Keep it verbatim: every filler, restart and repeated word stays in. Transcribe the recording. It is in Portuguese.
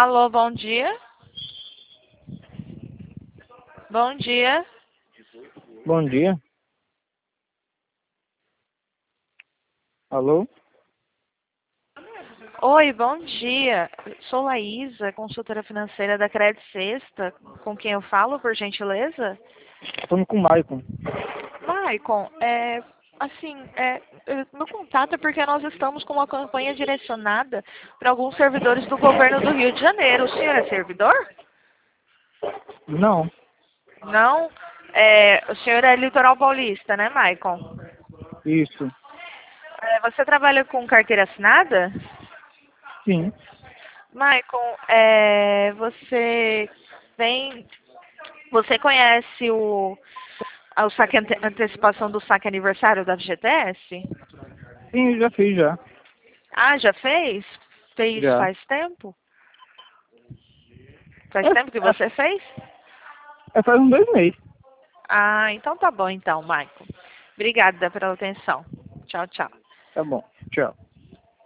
Alô, bom dia. Bom dia. Bom dia. Alô? Oi, bom dia. Sou Laísa, consultora financeira da Credit Sexta. Com quem eu falo, por gentileza? Falando com o Maicon. Maicon, é, assim, é, é, meu contato é porque nós estamos com uma campanha direcionada para alguns servidores do governo do Rio de Janeiro. O senhor é servidor? Não. Não? É, o senhor é litoral paulista, né, Maicon? Isso. É, você trabalha com carteira assinada? Sim. Maicon, é, você tem, você conhece o, o saque ante, antecipação do saque aniversário da F G T S? Sim, já fiz já. Ah, já fez? Fez Já. faz tempo? Faz É, tempo que você fez? é, é faz uns dois meses. Ah, então tá bom então, Maicon. Obrigada pela atenção. Tchau, tchau. Tá bom. Tchau.